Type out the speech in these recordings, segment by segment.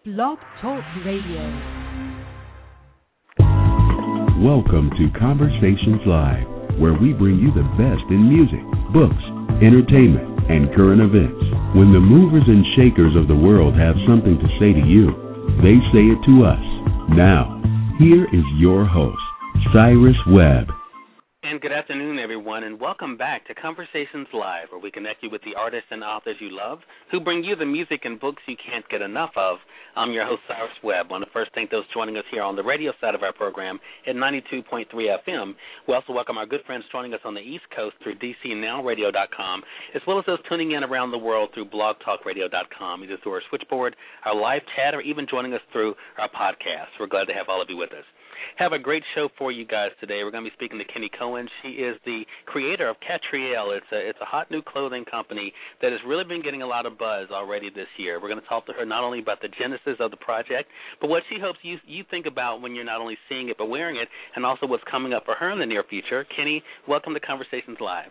Blog Talk Radio. Welcome to Conversations Live, where we bring you the best in music, books, entertainment, and current events. When the movers and shakers of the world have something to say to you, they say it to us. Now, here is your host, Cyrus Webb. And good afternoon, everyone, and welcome back to Conversations Live, where we connect you with the artists and authors you love, who bring you the music and books you can't get enough of. I'm your host, Cyrus Webb. I want to first thank those joining us here on the radio side of our program at 92.3 FM. We also welcome our good friends joining us on the East Coast through DCNowRadio.com, as well as those tuning in around the world through BlogTalkRadio.com, either through our switchboard, our live chat, or even joining us through our podcast. We're glad to have all of you with us. Have a great show for you guys today. We're going to be speaking to Kenny Cohen. She is the creator of Catriel. It's a hot new clothing company that has really been getting a lot of buzz already this year. We're going to talk to her not only about the genesis of the project, but what she hopes you think about when you're not only seeing it but wearing it, and also what's coming up for her in the near future. Kenny, welcome to Conversations Live.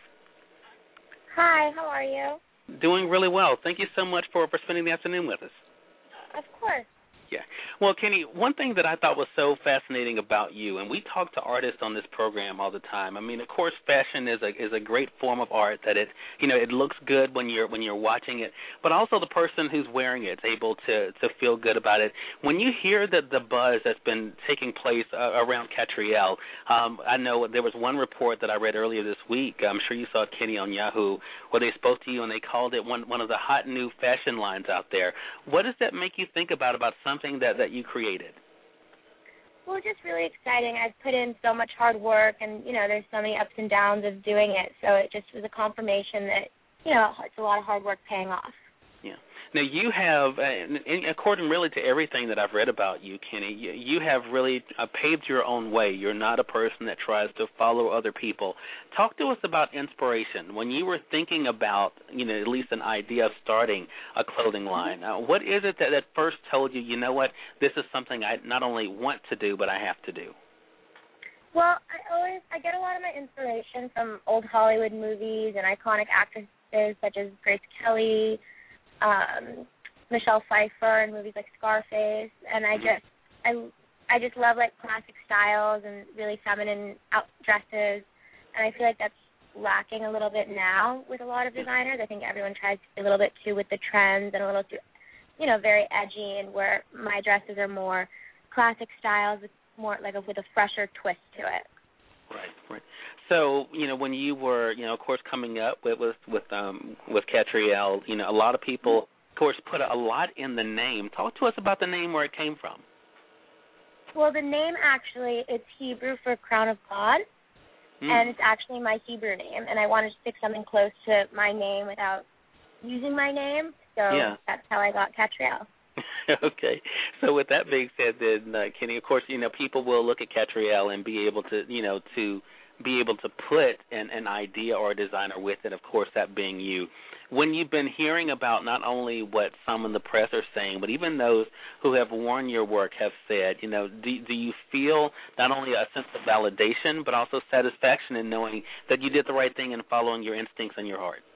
Hi, how are you? Doing really well. Thank you so much for spending the afternoon with us. Of course. Yeah. Well, Kenny, one thing that I thought was so fascinating about you, and we talk to artists on this program all the time. I mean, of course, fashion is a great form of art that it looks good when you're watching it, but also the person who's wearing it is able to feel good about it. When you hear the buzz that's been taking place around Catriel, I know there was one report that I read earlier this week. I'm sure you saw it, Kenny, on Yahoo, where they spoke to you and they called it one of the hot new fashion lines out there. What does that make you think about something that you created? Well, just really exciting. I've put in so much hard work, and, there's so many ups and downs of doing it, so it just was a confirmation that, it's a lot of hard work paying off. Yeah. Now, you have, according really to everything that I've read about you, Kenny, you have really paved your own way. You're not a person that tries to follow other people. Talk to us about inspiration. When you were thinking about, at least an idea of starting a clothing line, what is it that first told you, you know what, this is something I not only want to do, but I have to do? Well, I get a lot of my inspiration from old Hollywood movies and iconic actresses such as Grace Kelly, Michelle Pfeiffer in movies like Scarface, and I just love like classic styles and really feminine dresses, and I feel like that's lacking a little bit now with a lot of designers. I think everyone tries to be a little bit too with the trends and a little too, very edgy, and where my dresses are more classic styles with more like with a fresher twist to it. Right. So, when you were, of course, coming up with Catriel, a lot of people, of course, put a lot in the name. Talk to us about the name, where it came from. Well, the name actually, it's Hebrew for Crown of God, and it's actually my Hebrew name, and I wanted to stick something close to my name without using my name, so That's how I got Catriel. Okay. So with that being said, then, Kenny, of course, people will look at Catriel and be able to, to be able to put an idea or a designer with it, of course, that being you. When you've been hearing about not only what some in the press are saying, but even those who have worn your work have said, do you feel not only a sense of validation, but also satisfaction in knowing that you did the right thing and following your instincts and your heart?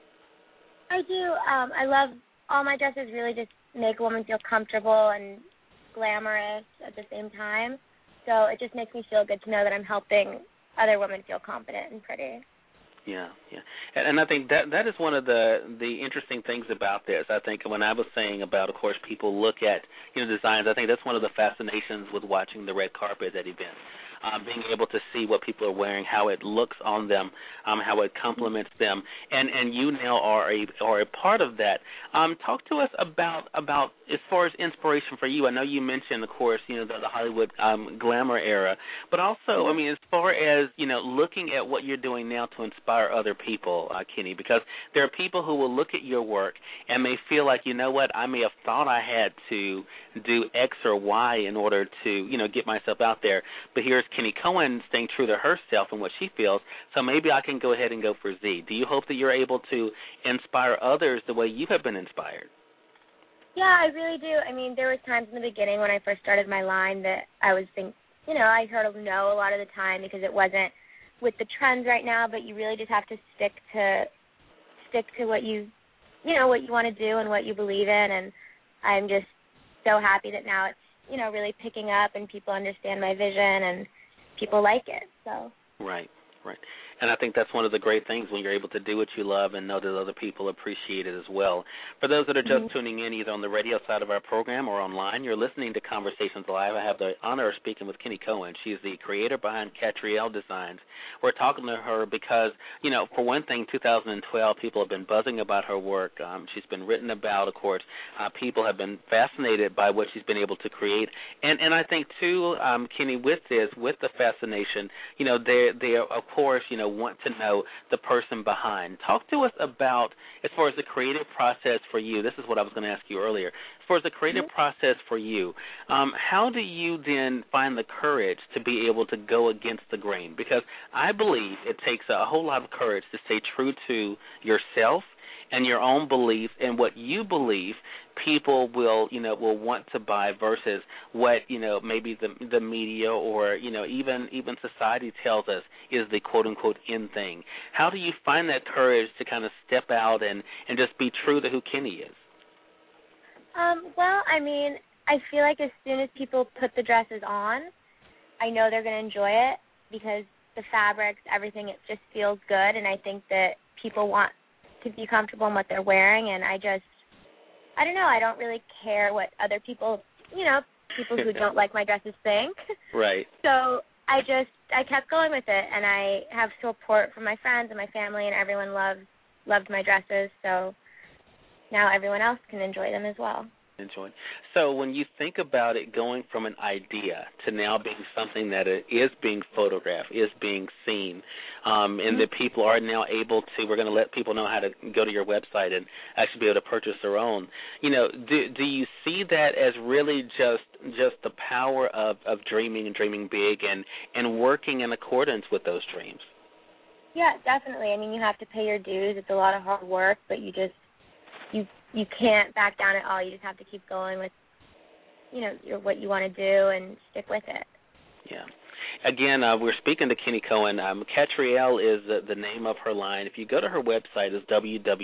I do. I love all my dresses really just make a woman feel comfortable and glamorous at the same time. So it just makes me feel good to know that I'm helping other women feel confident and pretty. Yeah. And I think that is one of the interesting things about this. I think when I was saying about, of course, people look at, designs, I think that's one of the fascinations with watching the red carpet at events. Being able to see what people are wearing, how it looks on them, how it complements them, and you now are a part of that. Talk to us about as far as inspiration for you. I know you mentioned, of course, the Hollywood glamour era, but also, as far as looking at what you're doing now to inspire other people, Kenny, because there are people who will look at your work and may feel like, I may have thought I had to do X or Y in order to get myself out there, but here's Kenny Cohen staying true to herself and what she feels, so maybe I can go ahead and go for Z. Do you hope that you're able to inspire others the way you have been inspired? Yeah, I really do. There was times in the beginning when I first started my line that I was thinking, I heard of no a lot of the time because it wasn't with the trends right now, but you really just have to stick to what you want to do and what you believe in, and I'm just so happy that now it's, really picking up and people understand my vision and people like it. So Right. And I think that's one of the great things when you're able to do what you love and know that other people appreciate it as well. For those that are just tuning in, either on the radio side of our program or online, you're listening to Conversations Live. I have the honor of speaking with Kenny Cohen. She's the creator behind Catrielle Designs. We're talking to her because, for one thing, 2012, people have been buzzing about her work. She's been written about, of course. People have been fascinated by what she's been able to create. And I think, too, Kenny, with the fascination, they of course, want to know the person behind. Talk to us about, as far as the creative process for you, this is what I was going to ask you earlier, as far as the creative process for you, how do you then find the courage to be able to go against the grain? Because I believe it takes a whole lot of courage to stay true to yourself and your own beliefs and what you believe people will want to buy versus what maybe the media or even society tells us is the quote unquote in thing. How do you find that courage to kind of step out and just be true to who Kenny is? Well, I feel like as soon as people put the dresses on, I know they're going to enjoy it because the fabrics, everything, it just feels good, and I think that people want to be comfortable in what they're wearing, and I don't know, I don't really care what other people who don't like my dresses think. Right. So I kept going with it, and I have support from my friends and my family, and everyone loved my dresses, so now everyone else can enjoy them as well. So when you think about it going from an idea to now being something that is being photographed, is being seen, and that people are now able to, we're going to let people know how to go to your website and actually be able to purchase their own. Do you see that as really just the power of dreaming and dreaming big and working in accordance with those dreams? Yeah, definitely. You have to pay your dues. It's a lot of hard work, but you can't back down at all. You just have to keep going with, what you want to do and stick with it. Yeah. Again, we're speaking to Kenny Cohen. Catrielle is the name of her line. If you go to her website, it's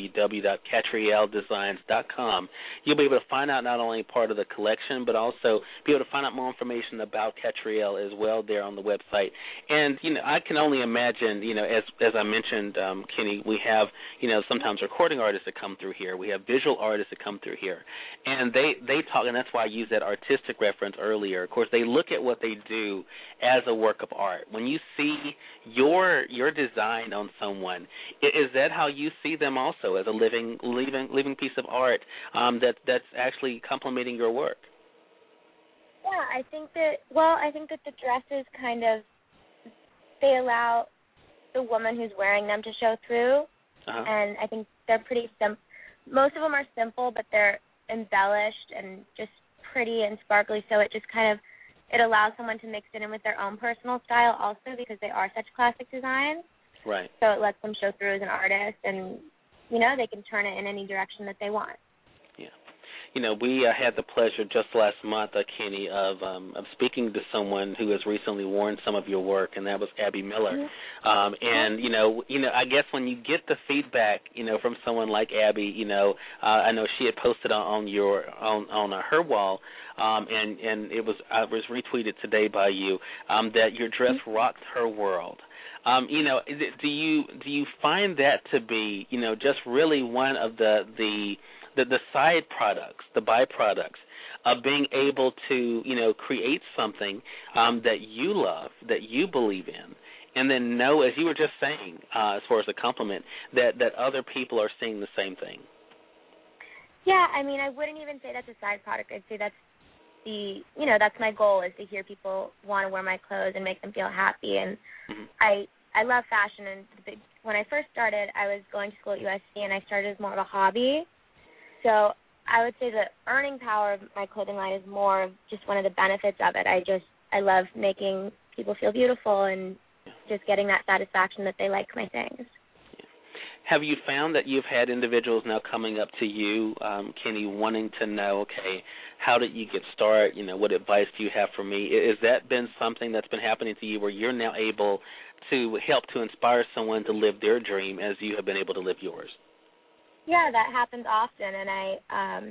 www.catrielledesigns.com. You'll be able to find out not only part of the collection, but also be able to find out more information about Catrielle as well there on the website. And, I can only imagine, as I mentioned, Kenny, we have, sometimes recording artists that come through here. We have visual artists that come through here. And they talk, and that's why I used that artistic reference earlier. Of course, they look at what they do as a work of art. When you see your design on someone, is that how you see them also, as a living piece of art that's actually complementing your work? Yeah, I think that the dresses kind of, they allow the woman who's wearing them to show through, and I think they're pretty simple. Most of them are simple, but they're embellished and just pretty and sparkly, so it just kind of, it allows someone to mix it in with their own personal style also because they are such classic designs. Right. So it lets them show through as an artist, and, they can turn it in any direction that they want. Yeah. We had the pleasure just last month, Kenny, of speaking to someone who has recently worn some of your work, and that was Abby Miller. And I guess when you get the feedback, from someone like Abby, I know she had posted on her wall, and it was retweeted today by you, that your dress rocked her world. Do you find that to be, just really one of the side products, the byproducts of being able to, create something that you love, that you believe in, and then know, as you were just saying, as far as a compliment, that other people are seeing the same thing? Yeah, I wouldn't even say that's a side product. I'd say that's that's my goal, is to hear people want to wear my clothes and make them feel happy. And I love fashion, and when I first started, I was going to school at USC, and I started as more of a hobby. So I would say the earning power of my clothing line is more of just one of the benefits of it. I love making people feel beautiful and just getting that satisfaction that they like my things. Have you found that you've had individuals now coming up to you, Kenny, wanting to know, okay, how did you get started? What advice do you have for me? Has that been something that's been happening to you where you're now able to help to inspire someone to live their dream as you have been able to live yours? Yeah, that happens often, and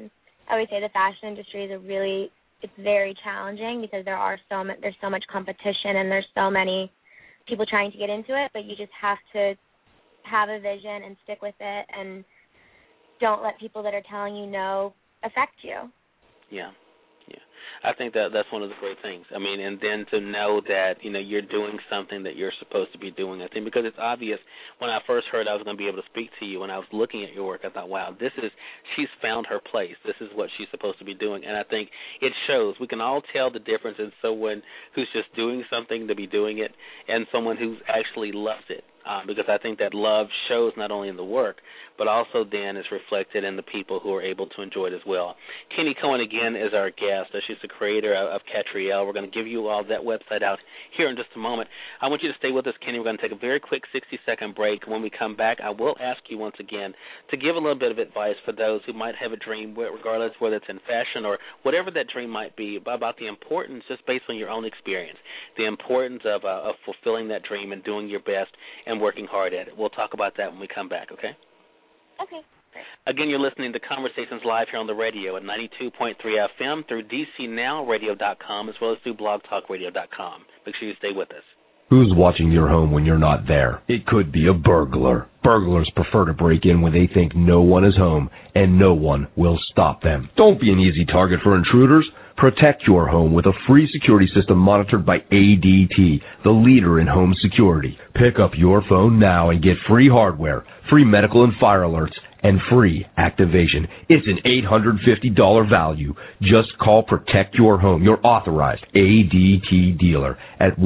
I always say the fashion industry is it's very challenging because there's so much competition and there's so many people trying to get into it, but you just have to have a vision and stick with it and don't let people that are telling you no affect you. Yeah. I think that's one of the great things. I mean, and then to know that, you're doing something that you're supposed to be doing. I think because it's obvious. When I first heard I was going to be able to speak to you, when I was looking at your work, I thought, wow, she's found her place. This is what she's supposed to be doing. And I think it shows. We can all tell the difference in someone who's just doing something to be doing it and someone who actually loves it. Because I think that love shows not only in the work, but also then is reflected in the people who are able to enjoy it as well. Kenny Cohen, again, is our guest. She's the creator of Catriel. We're going to give you all that website out here in just a moment. I want you to stay with us, Kenny. We're going to take a very quick 60-second break. When we come back, I will ask you once again to give a little bit of advice for those who might have a dream, regardless whether it's in fashion or whatever that dream might be, about the importance, just based on your own experience, the importance of fulfilling that dream and doing your best and working hard at it. We'll talk about that when we come back, okay? Okay. Again, you're listening to Conversations Live here on the radio at 92.3 FM through DCNowRadio.com as well as through BlogTalkRadio.com. Make sure you stay with us. Who's watching your home when you're not there? It could be a burglar. Burglars prefer to break in when they think no one is home, and no one will stop them. Don't be an easy target for intruders. Protect your home with a free security system monitored by ADT, the leader in home security. Pick up your phone now and get free hardware, free medical and fire alerts, and free activation. It's an $850 value. Just call Protect Your Home, your authorized ADT dealer, at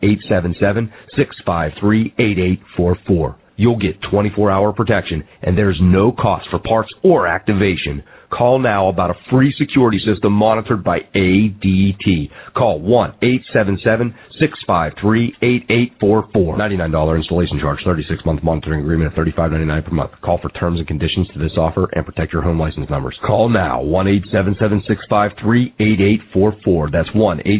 1-877-653-8844. You'll get 24-hour protection, and there's no cost for parts or activation. Call now about a free security system monitored by ADT. Call 1-877-653-8844. $99 installation charge, 36-month monitoring agreement at $35.99 per month. Call for terms and conditions to this offer and protect your home license numbers. Call now, 1-877-653-8844. That's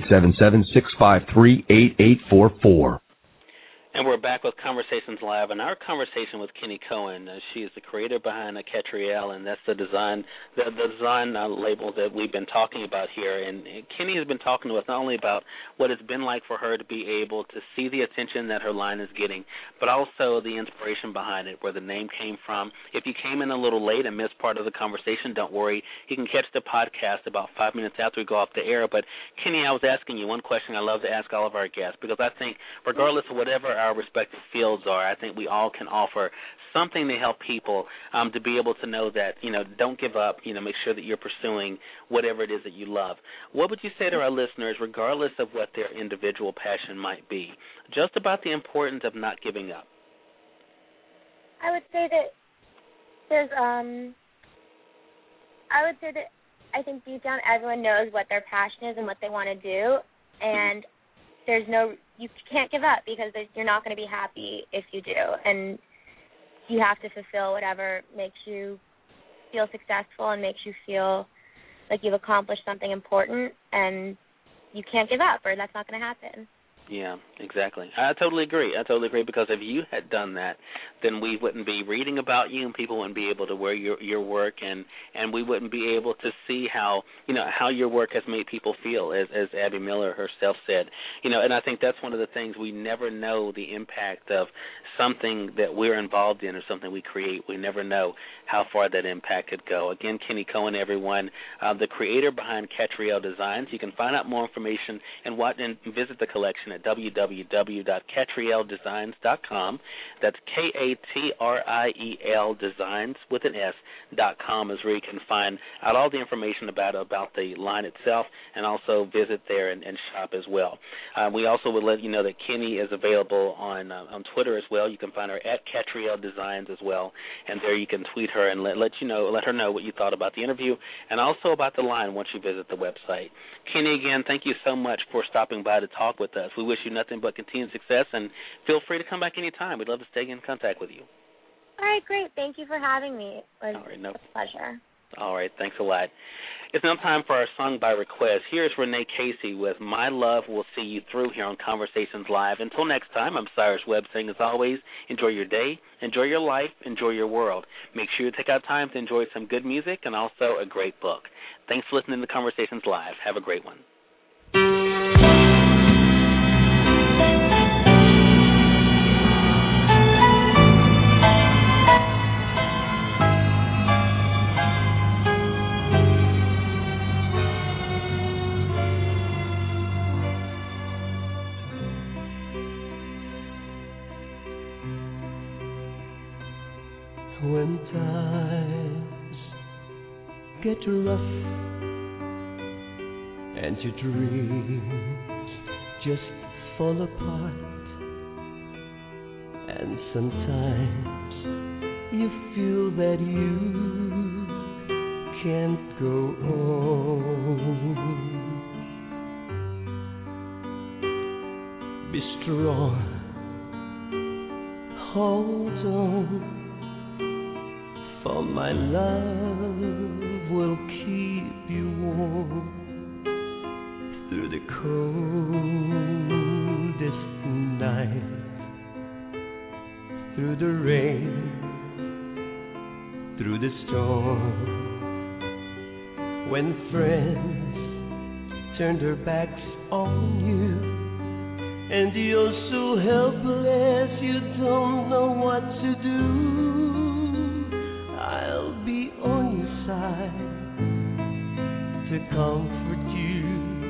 1-877-653-8844. And we're back with Conversations Live, and our conversation with Kenny Cohen. She is the creator behind Catriel, and that's the design label that we've been talking about here. And Kenny has been talking to us not only about what it's been like for her to be able to see the attention that her line is getting, but also the inspiration behind it, where the name came from. If you came in a little late and missed part of the conversation, don't worry. You can catch the podcast about 5 minutes after we go off the air. But, Kenny, I was asking you one question I love to ask all of our guests, because I think regardless of whatever our respective fields are, I think we all can offer something to help people to be able to know that, don't give up, make sure that you're pursuing whatever it is that you love. What would you say to our listeners, regardless of what their individual passion might be, just about the importance of not giving up? I would say that I think deep down everyone knows what their passion is and what they want to do, and you can't give up, because you're not going to be happy if you do, and you have to fulfill whatever makes you feel successful and makes you feel like you've accomplished something important, and you can't give up, or that's not going to happen. Yeah, exactly. I totally agree, because if you had done that, then we wouldn't be reading about you, and people wouldn't be able to wear your work, and we wouldn't be able to see how your work has made people feel, as Abby Miller herself said. And I think that's one of the things, we never know the impact of something that we're involved in or something we create. We never know how far that impact could go. Again, Kenny Cohen, everyone, the creator behind Catriel Designs. You can find out more information and visit the collection at www.catrieldesigns.com. That's Katriel Designs with an S.com is where you can find out all the information about the line itself, and also visit there and shop as well. We also would let you know that Kenny is available on Twitter as well. You can find her at Catriel Designs as well, and there you can tweet her and let her know what you thought about the interview, and also about the line once you visit the website. Kenny, again, thank you so much for stopping by to talk with us. We wish you nothing but continued success, and feel free to come back anytime. We'd love to stay in contact with you. All right, great. Thank you for having me. It was a pleasure. All right, thanks a lot. It's now time for our song by request. Here's Renee Casey with My Love Will See You Through here on Conversations Live. Until next time, I'm Cyrus Webb saying, as always, enjoy your day, enjoy your life, enjoy your world. Make sure you take out time to enjoy some good music and also a great book. Thanks for listening to Conversations Live. Have a great one. When times get rough and your dreams just fall apart, and sometimes you feel that you can't go on, be strong, hold on. For my love will keep you warm through the coldest night, through the rain, through the storm. When friends turned their backs on you and you're so helpless you don't know what to do, I'll be on your side to comfort you.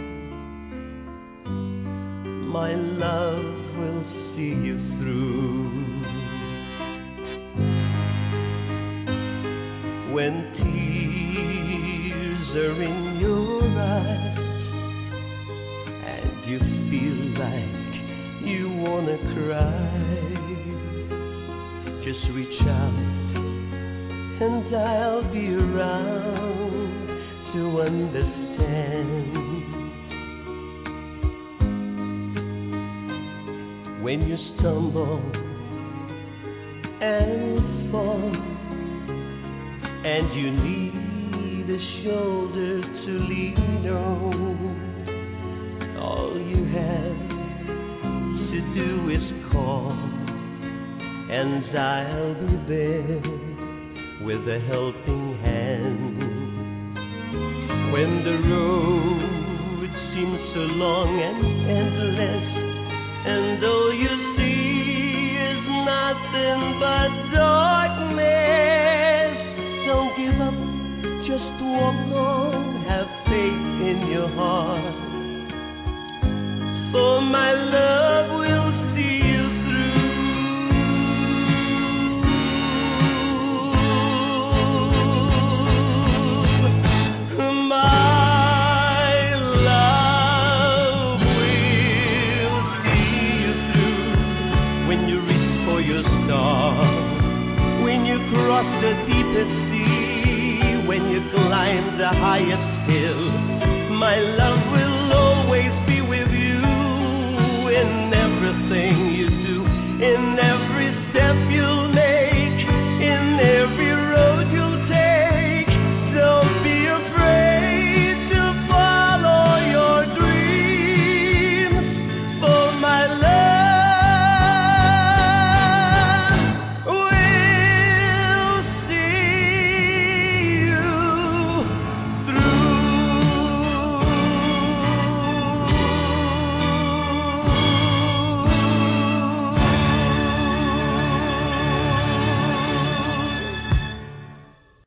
My love will see you through. When tears are in your eyes and you feel like you wanna cry, just reach out and I'll be around to understand. When you stumble and fall and you need a shoulder to lean on, all you have to do is call and I'll be there with a helping hand. When the road seems so long and endless, and all you see is nothing but darkness, don't give up, just walk on, have faith in your heart, for my love will see you through. Cross the deepest sea, when you climb the highest hill, my love will